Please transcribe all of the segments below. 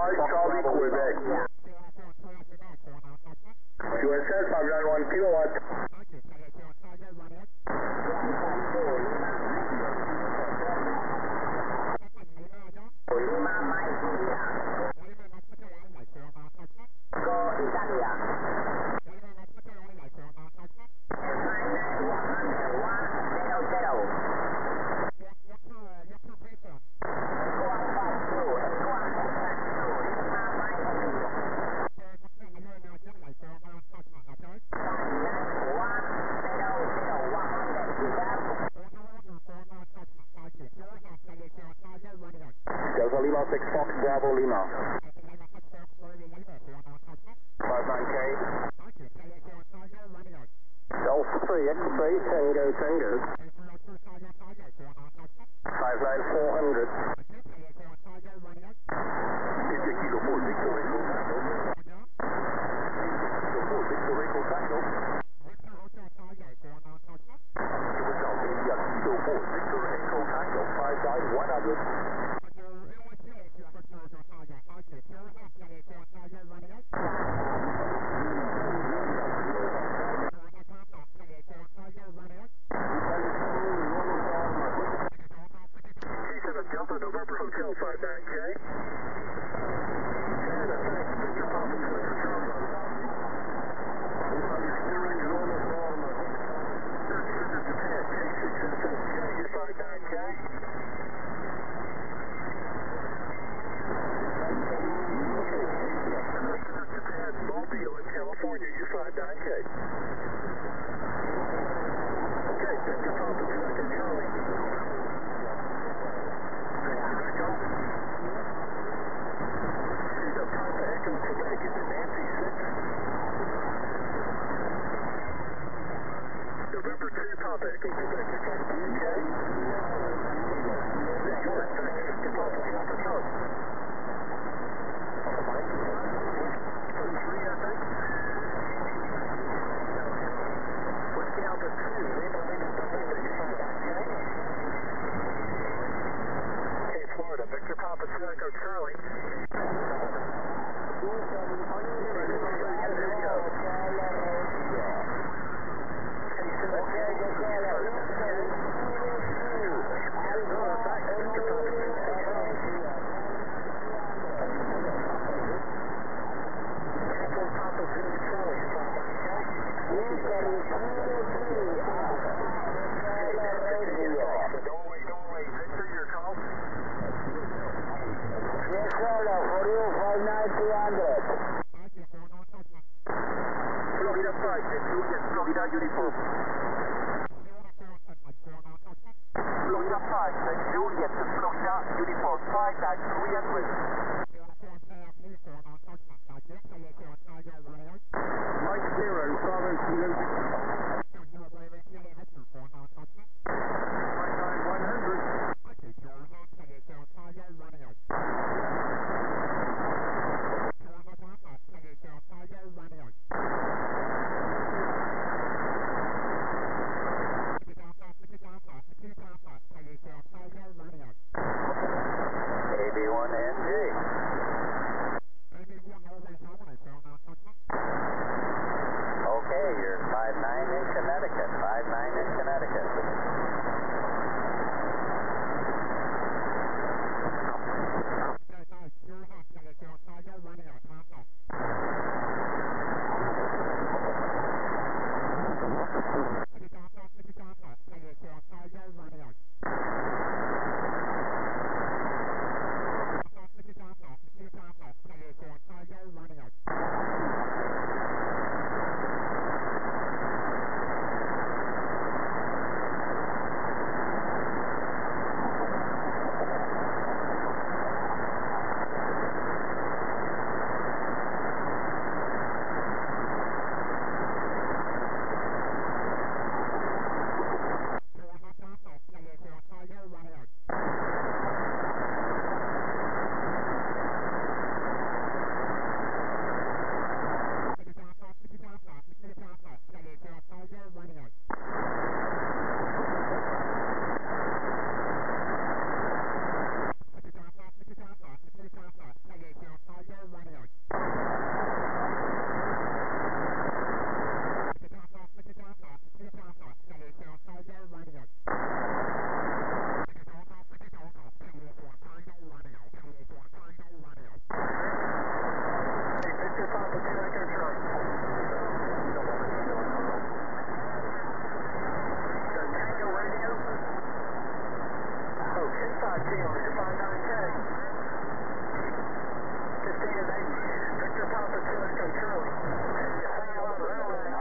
Charlie, Quebec. USS 591 kilowatts. Lima, Mike, India. Go, Italia. 6 Fox Bravo Lima. 59K. Delta 3 X-ray Tango Tango. 59400. India Kilo 4 Victor Echo Tango. Kilo 4 Victor Echo Tango. India Kilo 4 Victor Echo Tango. 59100. Delta November Hotel 59K. Canada, thanks. Victor Papa Quebec Charlie. 59K. Japan, Mobile in California, U59K. Okay, Victor Papa Quebec Charlie. Papa Echo Quebec into Nancy 6. November 2 Papa Echo Quebec to 59K. Short, thanks. Victor Papa Papa Charlie. Code 3, I think. Whiskey Alpha 2, Lima Lima November, U59K. Okay, Florida, Victor Papa 2 Echo Charlie. Florida Uniform. Florida 5, Juliet, Florida Uniform 5-300. Mike 0, Bravo Kilo. 1NJ. Okay, you're 5-9 in Connecticut. 5-9 in Connecticut. Kilo, your 59K. 15 and 8. Victor Papa 2 Echo Charlie. You say you want runway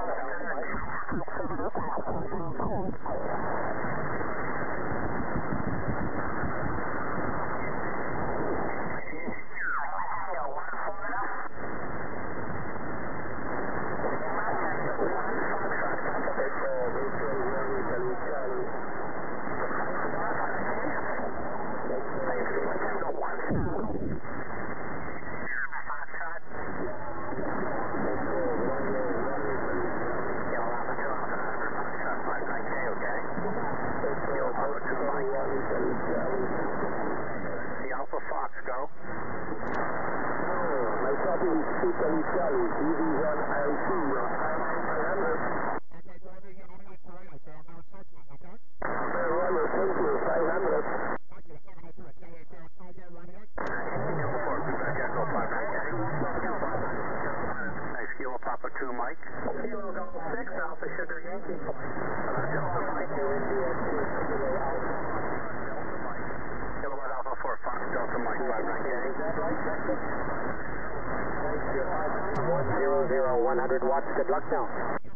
Good luck now.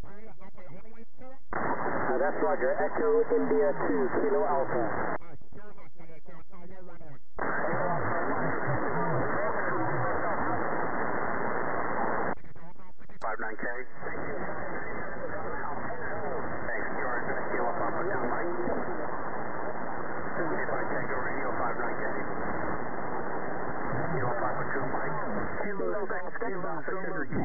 That's Roger. Echo India 2 Kilo Alpha. 59K. Thanks, George. Kilo Papa 2 Mike. 25 Tango Radio 59K. Kilo Papa 2 Mike. Kilo 6 Kilo Alpha Sugar Geek.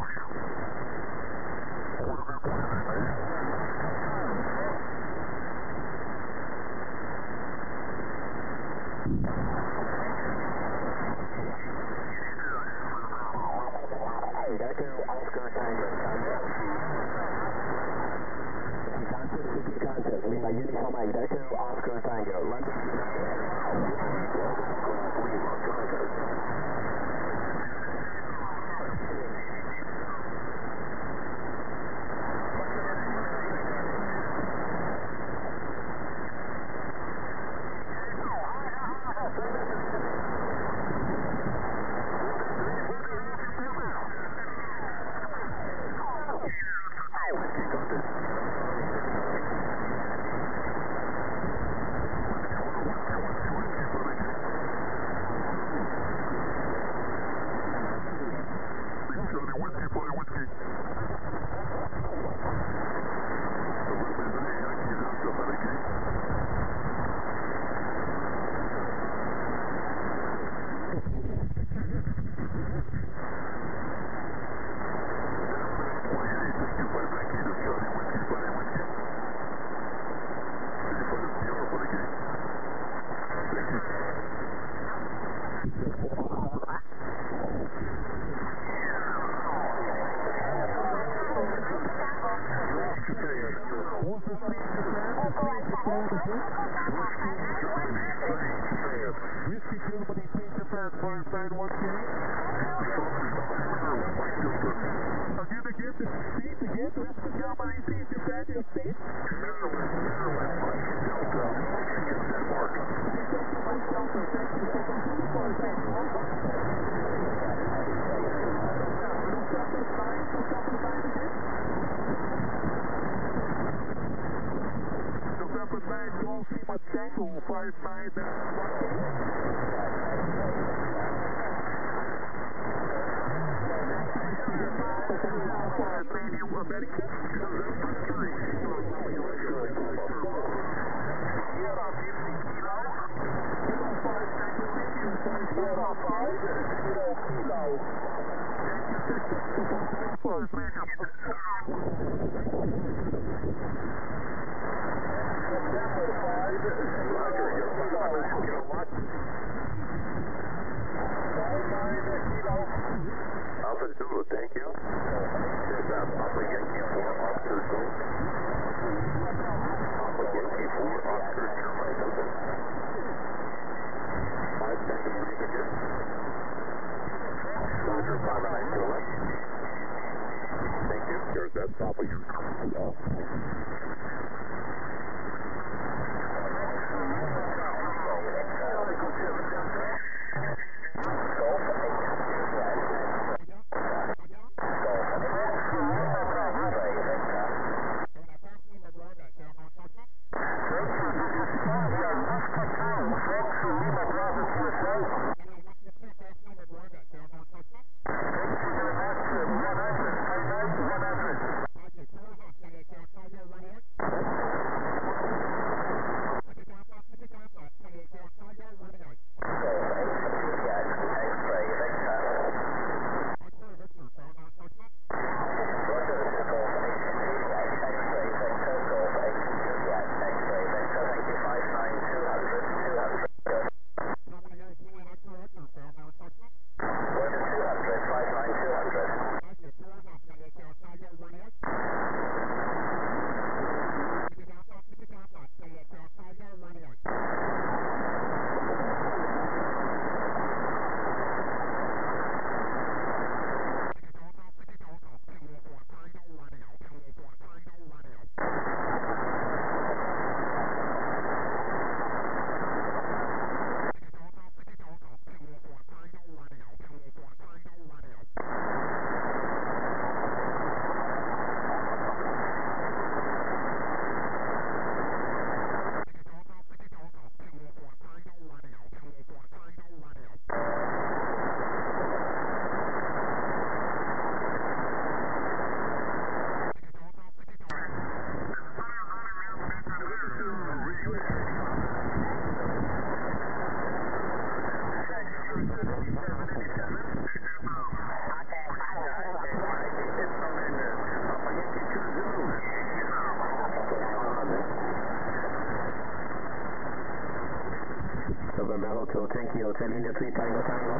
November Hotel Tanky Hotel India 3 Tango Tango.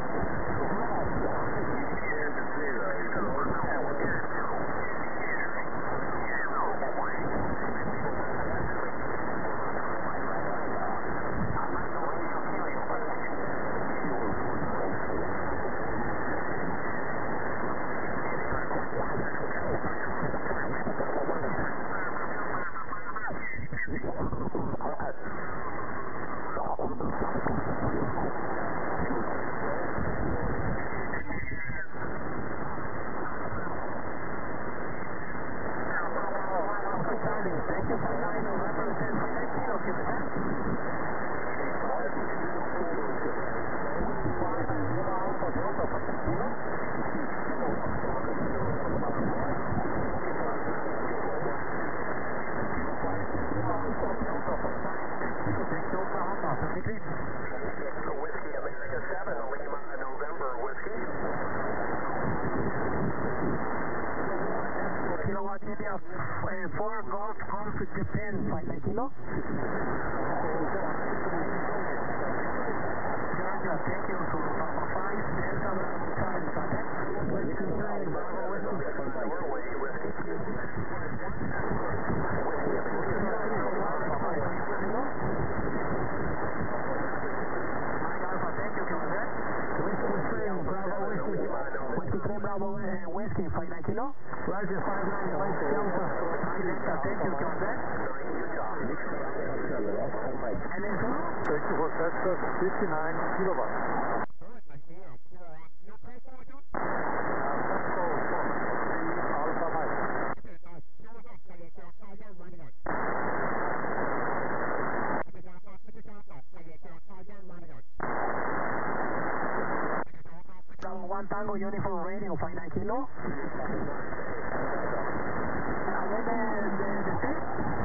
Whiskey America 7, Lima, November, Whiskey. Kilowatt India, 4 Golf, Japan, 5 kilo. Georgia, thank you, to Papa 5, Delta, Charlie, contact. Whiskey 9, Bravo, Whiskey. Norway, Whiskey. Whiskey 59 kilo. Roger 59 Mike Delta. Delta, thank you, John Beck. And then two? Thank you for Texas 59 kilowatt. Alpha Mike. One Tango Uniform Radio 59 kilo. And then the six.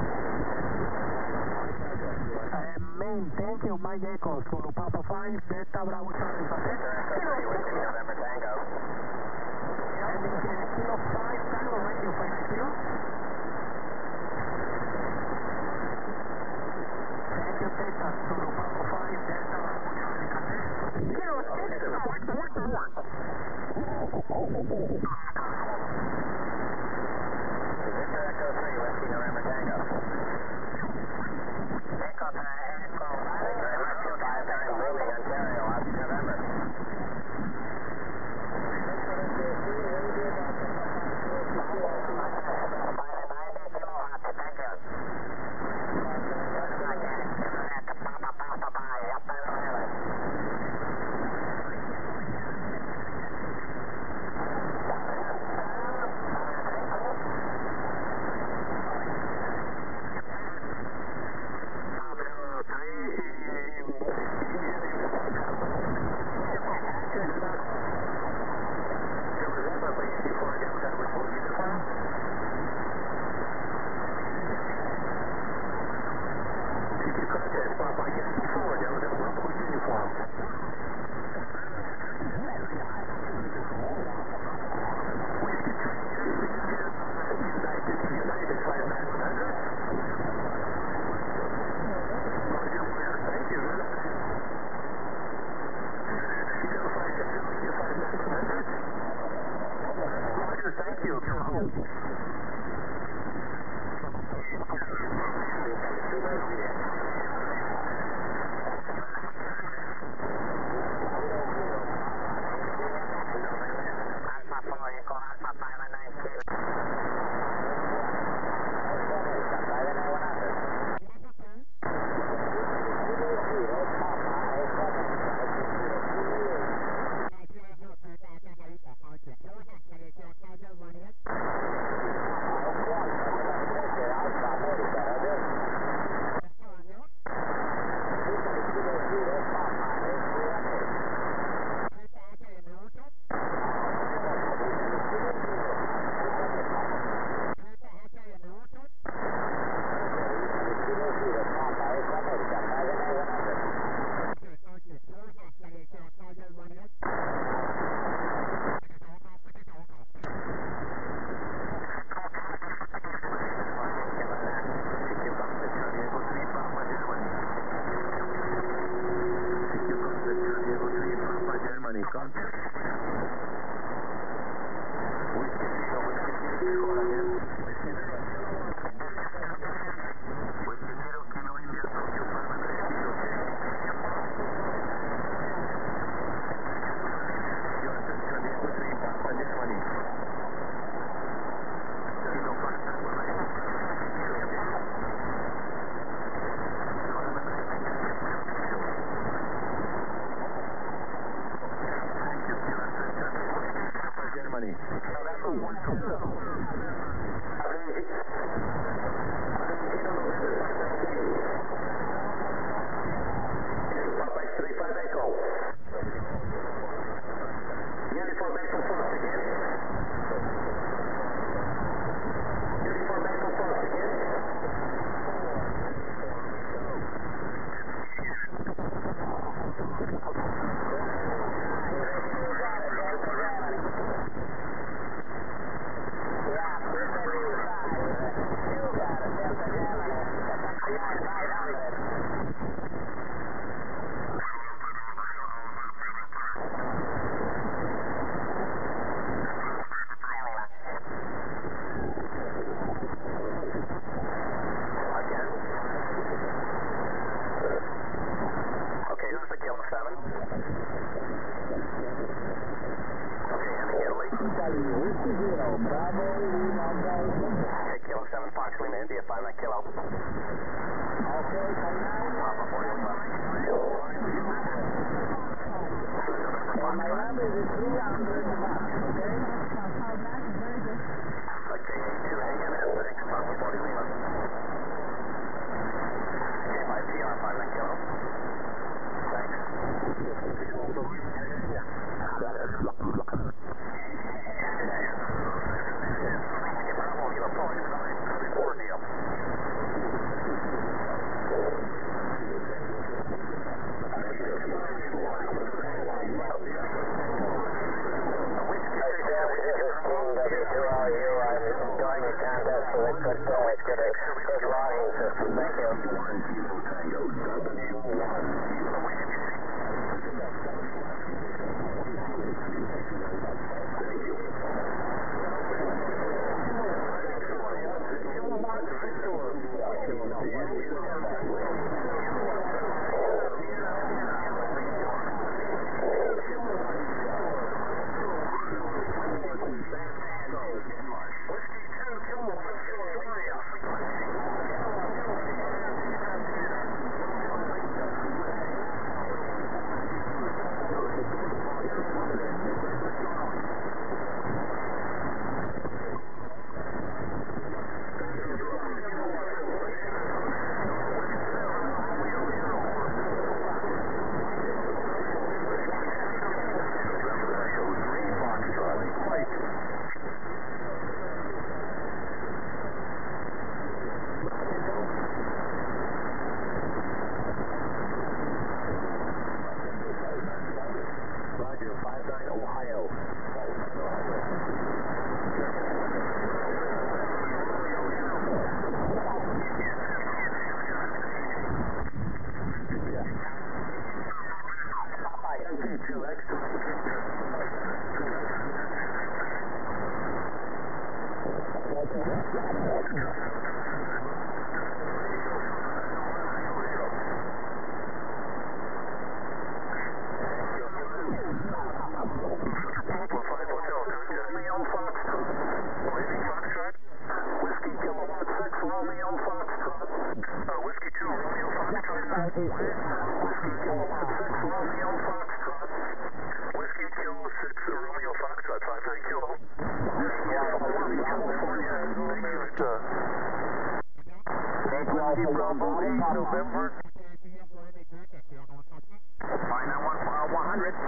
Main, thank you, Mike Echo, Zulu Papa 5, Delta Bravo Charlie, November Tango. And then kilo 5 Tango Radio 59 kilo. Thank you, Texas, Zulu Papa 5, Delta Bravo Charlie, kilo 6, Victor Echo 3, Whiskey November Tango. Echo 3, Echo 5 moving Ontario, Oscar November. Whiskey Kilo 6 Romeo Foxtrot. Whiskey Kilo 6 Romeo Foxtrot, 59 Kilo. California, Whiskey Bravo 8 November. 591 100.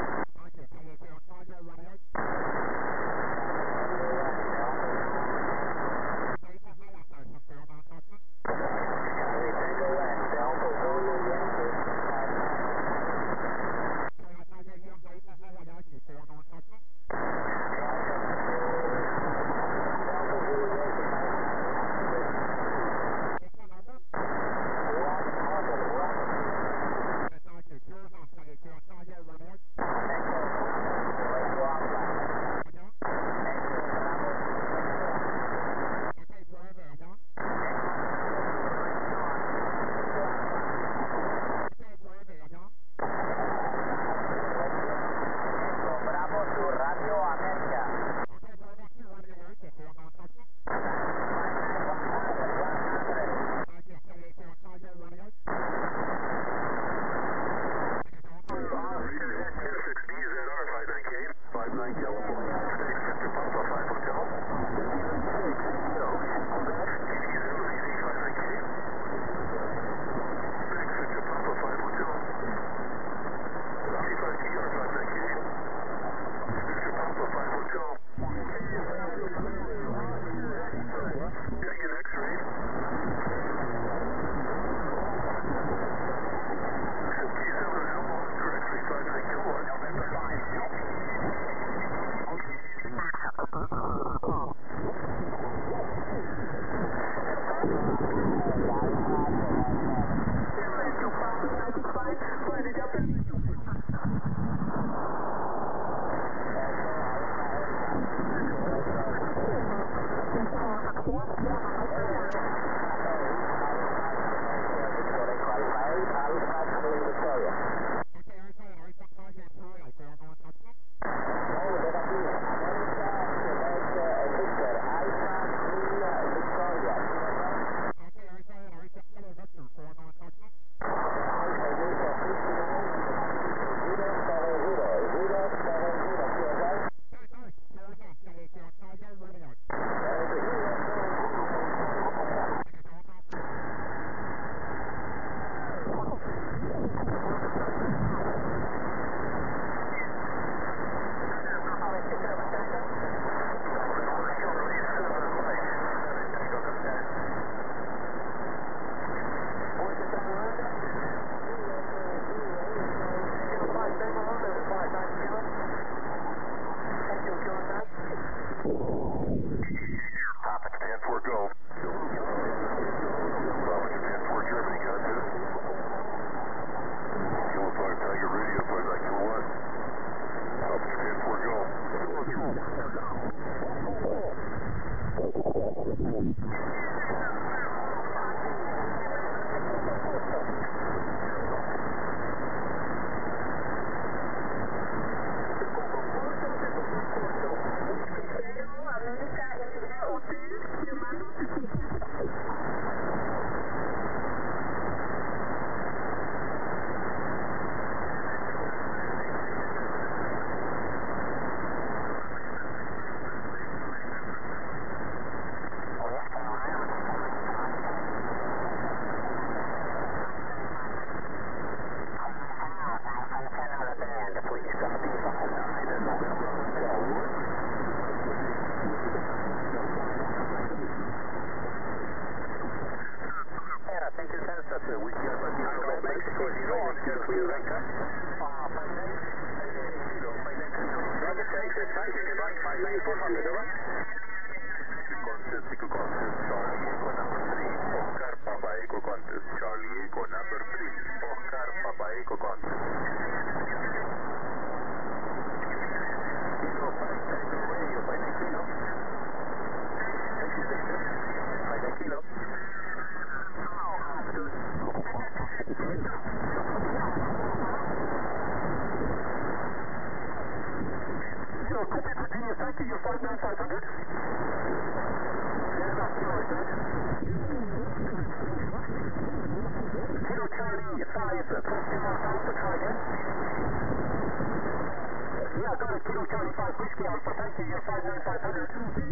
Charlie Yeah, go to Kilo Charlie 5 Whiskey Alpha, thank you, you're 59500.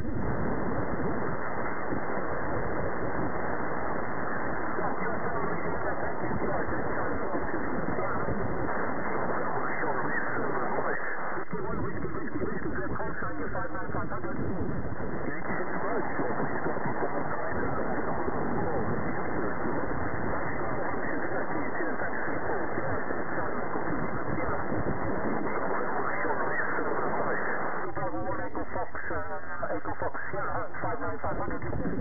Echo Fox, Sierra, 59500.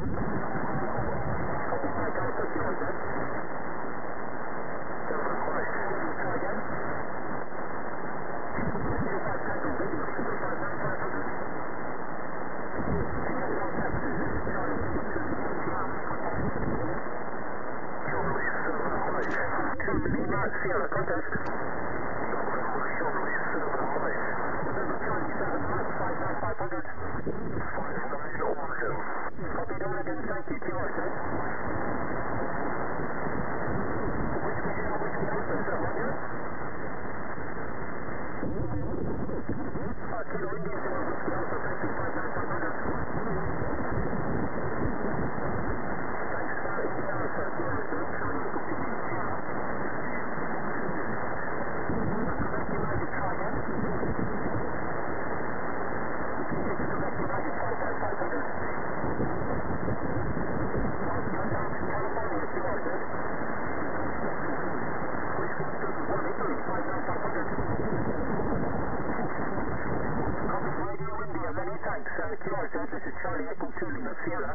Try again. Sierra, contact. Charlie 7, Max 59500. Copy that again, thank you, Kilo set. Whiskey Alpha, sir, roger. Kilo India 0, Whiskey Alpha, thank you, 59500. Thanks, Sierra, sir, Sierra, sir. Try again. This is Charlie Echo 2, Lima Sierra.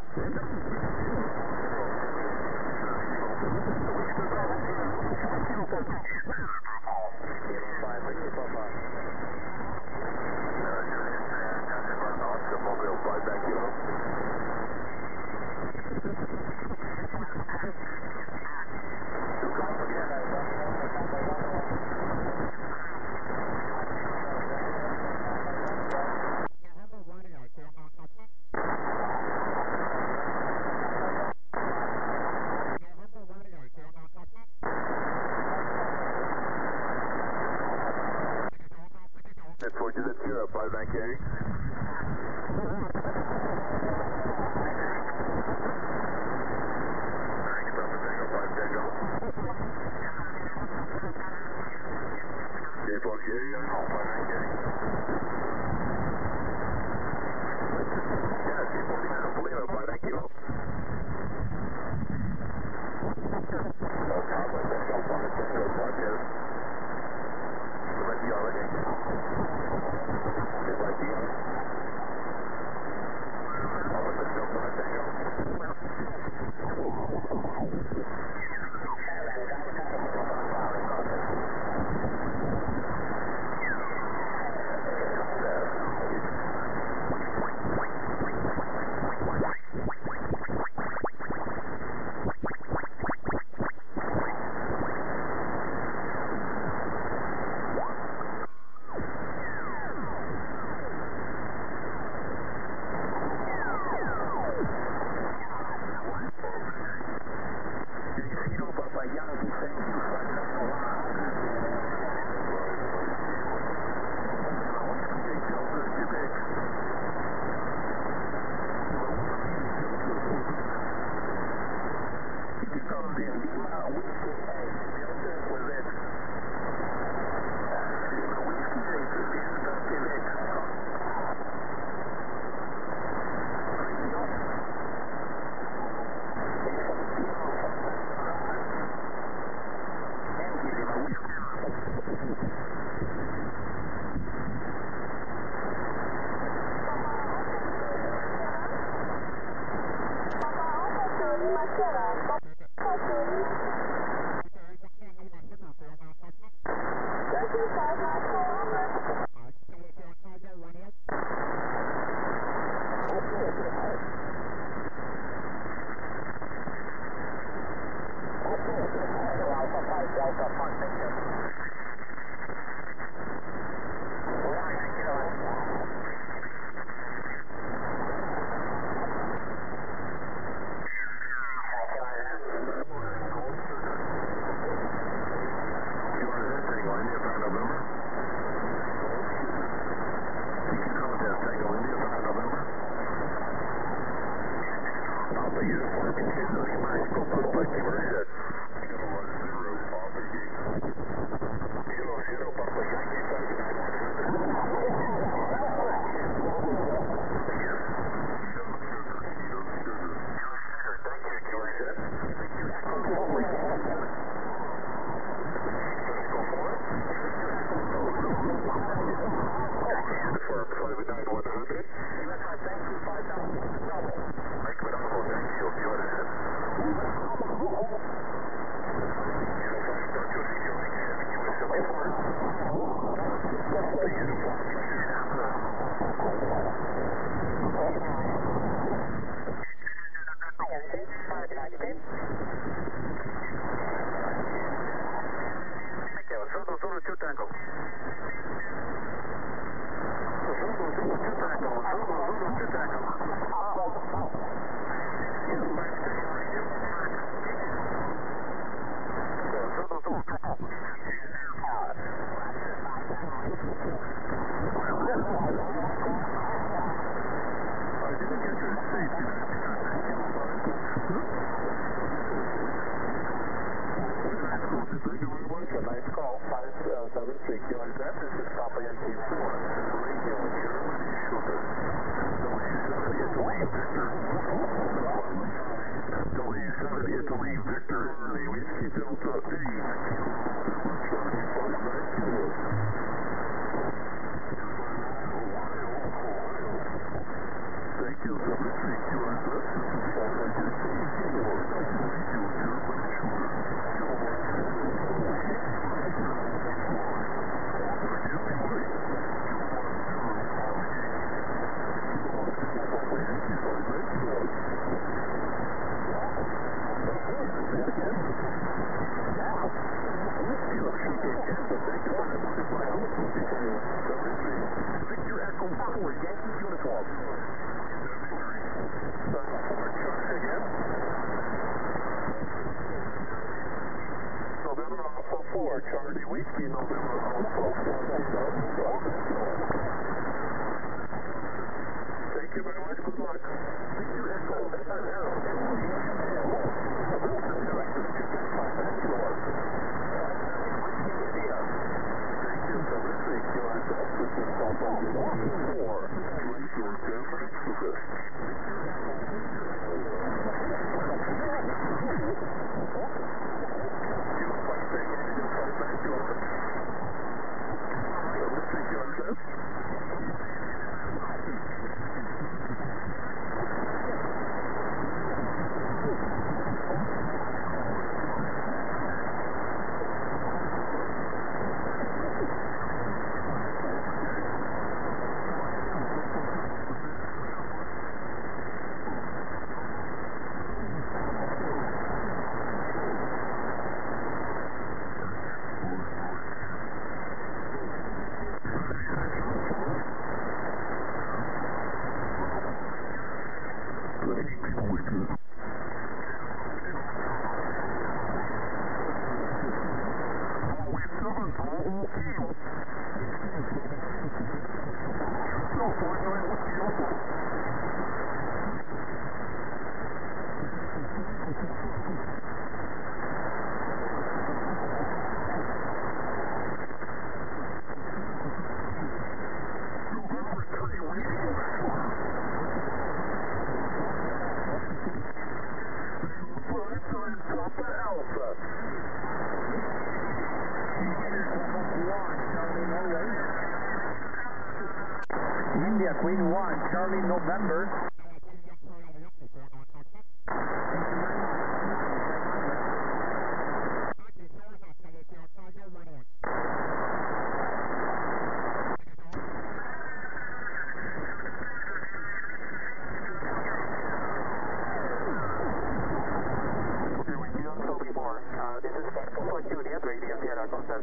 confirmed, 59100. US 5, thank you, 5000, Bravo. Mike Bravo, thank you, go ahead. Uniform start to CDO 67, US 74. The uniform, Zulu 2 Tango. Zulu 2 Tango. Zulu 2 Tango. Zulu 2 Tango. I didn't get your safety net. Thank you very much. A nice call. 573 QNZ. This is Papa Yankee 4. Radio Germany Sugar. W7 Italy Victor. The Whiskey Delta 8. Thank you for listening to us. This is Papa Yankee 4. Radio Germany Sugar. Victor Echo 4, Yankee uniform. November Alpha 4, Charlie Whiskey, November Alpha 4. Thank you very much, good luck. Victor Echo, Thank you for listening to us. This is Papa Yankee 4. Radio Germany Sugar. India Queen 1, Charlie November. This is Papa Juliet, Radio Sierra Contact.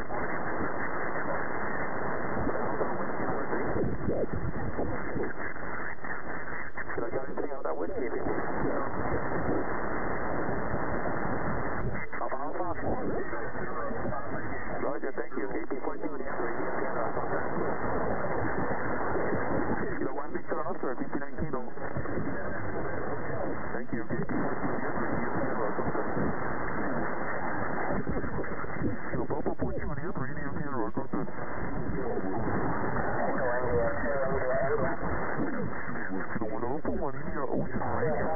Should I get anything on that whiskey? Alpha. Roger, thank you. KP4 Juliet, Radio Sierra Contact. Kilo 1 Victor Oscar, 59 Kilo. Thank you. KP4 Juliet, Radio Sierra Contact. Kilo Papa Juliet, Radio Sierra Contact. Kilo 1 Alpha 1 India Ocean Radio.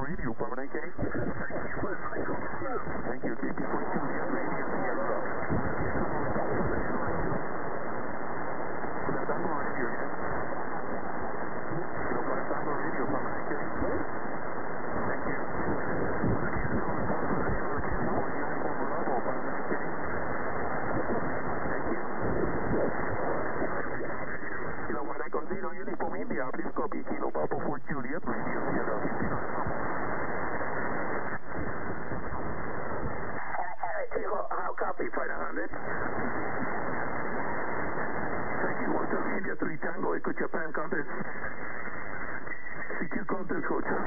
radio, permanent K. Thank you, JP 42, Juliet, radio, Tango radio, yes. Tango radio, permanent K. Thank you. Uniform Bravo, permanent K. Thank you. Kilo Mike Echo Zero, Uniform India, please copy Kilo Papa 4 Juliet, radio, Sierra 15. How copy, Flight 100? Thank you, Hotel India 3 Tango, Echo Japan contest. CQ contest, Hotel.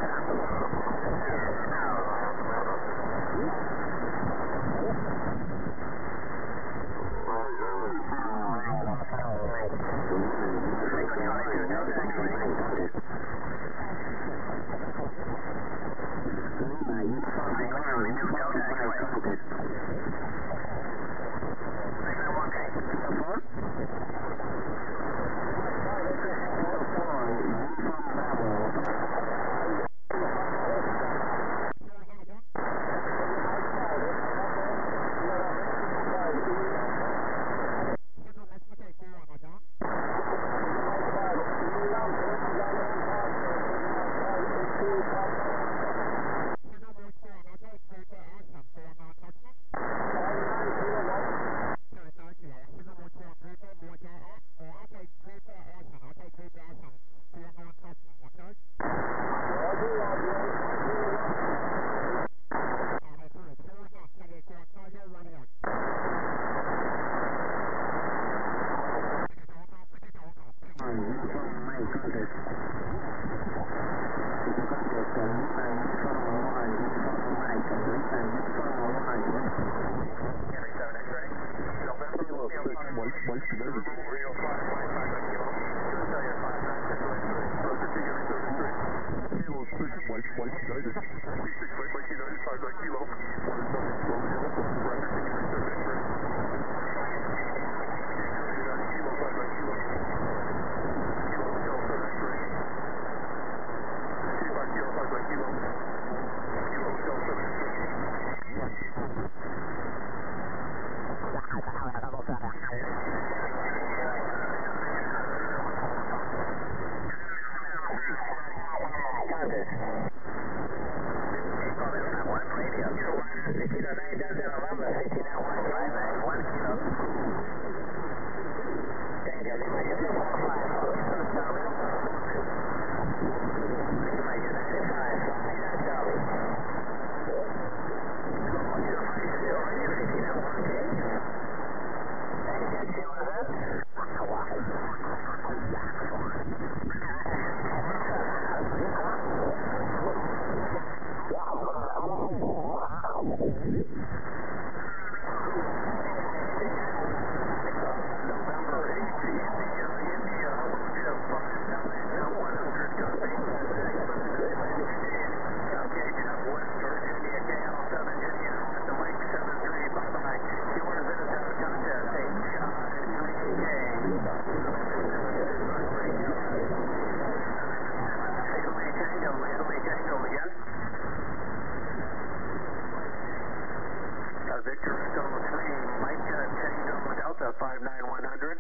Victor Echo 3, Mike Tango Delta 59100.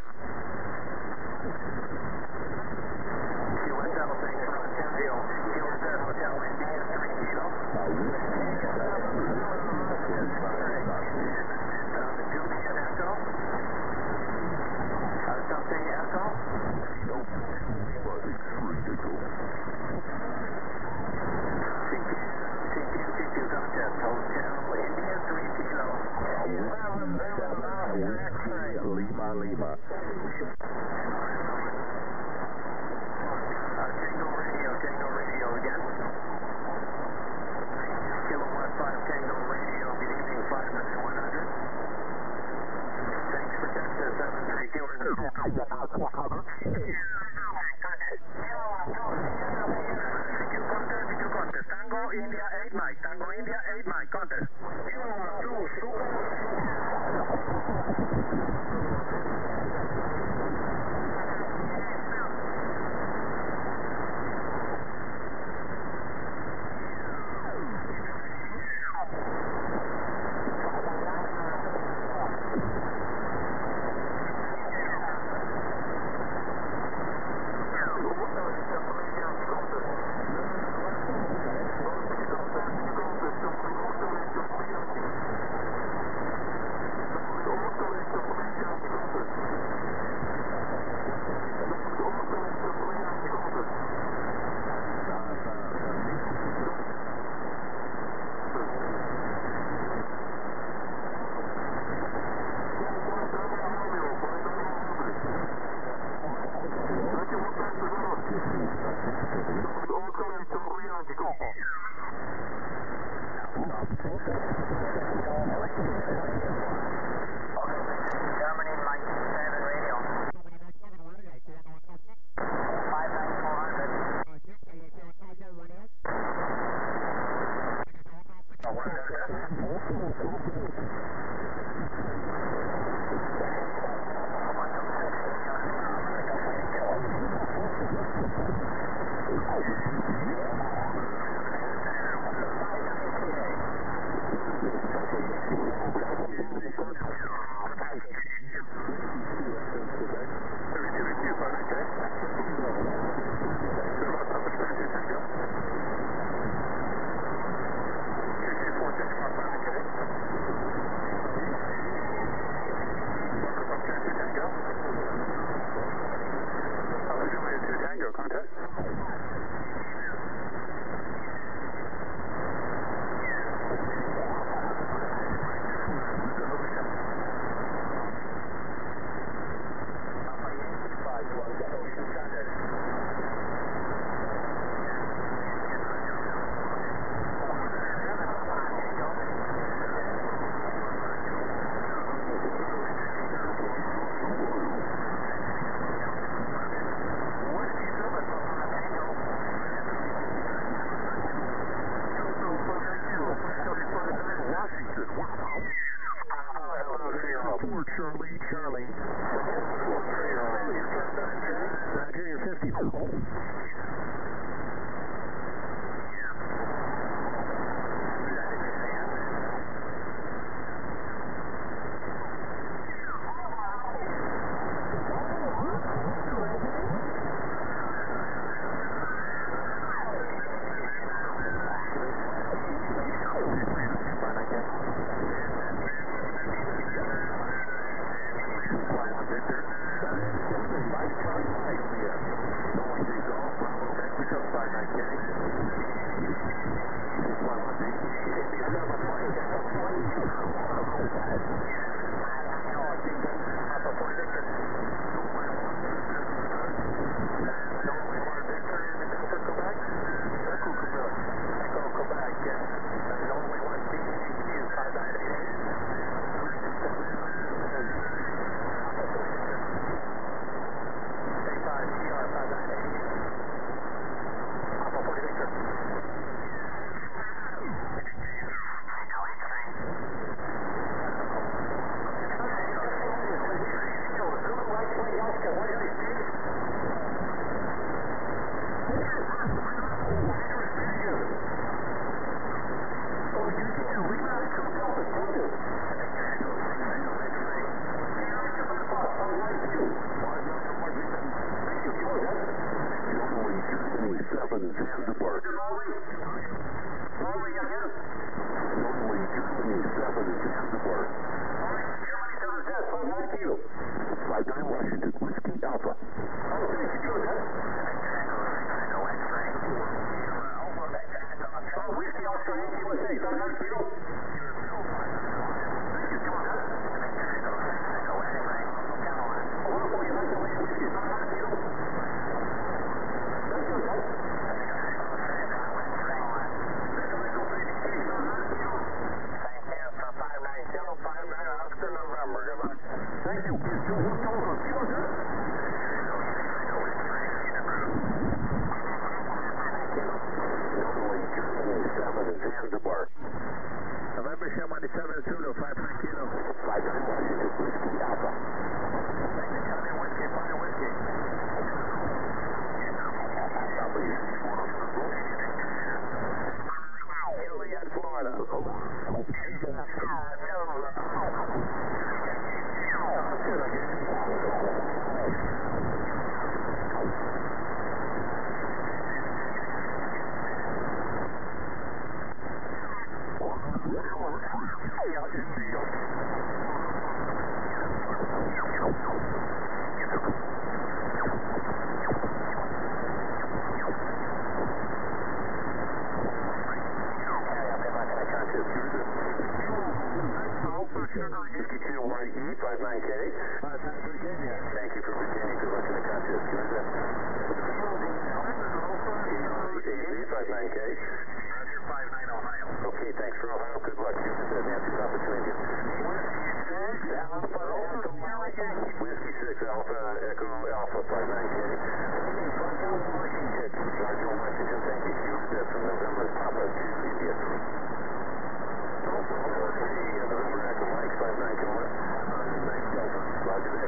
QSL, thanks for Ontario. QSS Hotel India 3 Kilo. Juliet Echo. Something Echo. CQ contest, Hotel India 3 Kilo. Lima. Tango Radio again. Kilowatt 5 Tango Radio, good evening, 59100. Thanks for Texas 732. CQ contest, Tango India 8 Mike, Tango India 8 Mike, contest.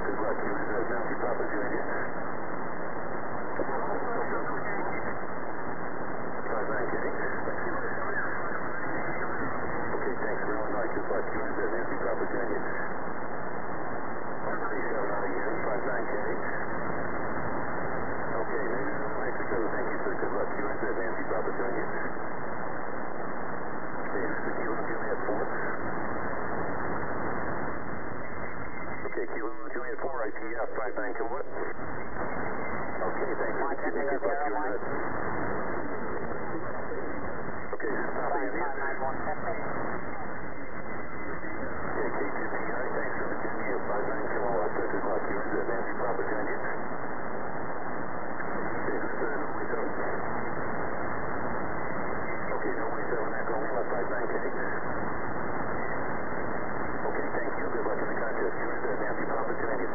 good luck. You reserve Nancy Papa Junior. 59K. Okay, thanks for Illinois. Good luck. You reserve Nancy Papa Junior. 37 out again, 59K. Okay, Natives in New Mexico. Thank you, sir. Good luck. You reserve Nancy Papa Junior. Okay, this is Kilo Juliet 4. Okay, Kilo Juliet 4, IPF 59 kilowatt. Okay, thanks for the Kilo. Good luck. You reserve. Okay, this is Papa India. Okay, K2PI, thanks for Virginia, 59 kilowatt. Good luck. You reserve Nancy Papa Junior. Okay, this is Norway 7. Okay, Norway 7, Echo Lima, 59K. Okay, thank you. Good luck in the contest. You reserve Nancy Papa Junior.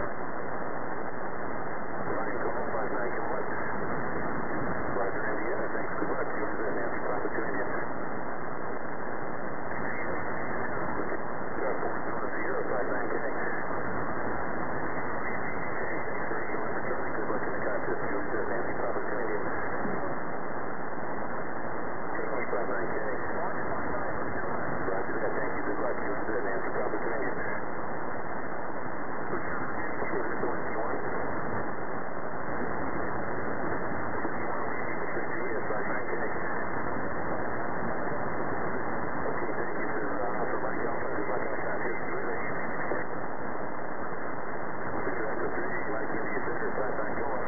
Ryan Call, 59 kilowatt. Roger, Indiana, thanks. Good luck. You reserve Nancy Papa Junior. Charles, Sierra, 59K. Good luck in the contest. You reserve Nancy Papa Junior. 59K. Roger that. Thank you. Good luck. You reserve Nancy Papa Junior. Okay, Mr. Whiskey 1. Virginia, 59K. Okay, thank you. This is Alpha Mike Alpha. Good luck in the contest. You reserve. Victor Echo 3, Mike India Center, 59 kilowatt.